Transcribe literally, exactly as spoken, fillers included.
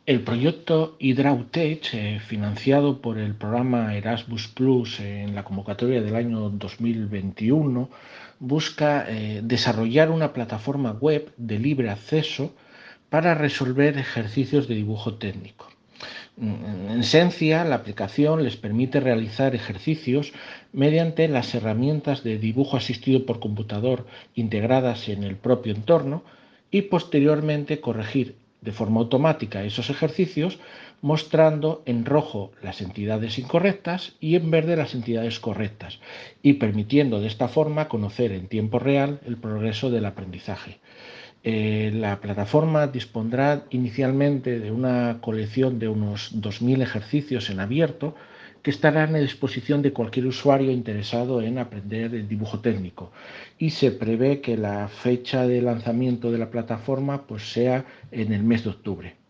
El proyecto Hydrautech, eh, financiado por el programa Erasmus Plus en la convocatoria del año dos mil veintiuno, busca eh, desarrollar una plataforma web de libre acceso para resolver ejercicios de dibujo técnico. En esencia, la aplicación les permite realizar ejercicios mediante las herramientas de dibujo asistido por computador integradas en el propio entorno y posteriormente corregir de forma automática esos ejercicios mostrando en rojo las entidades incorrectas y en verde las entidades correctas y permitiendo de esta forma conocer en tiempo real el progreso del aprendizaje. Eh, la plataforma dispondrá inicialmente de una colección de unos dos mil ejercicios en abierto que estarán a disposición de cualquier usuario interesado en aprender el dibujo técnico y se prevé que la fecha de lanzamiento de la plataforma pues, sea en el mes de octubre.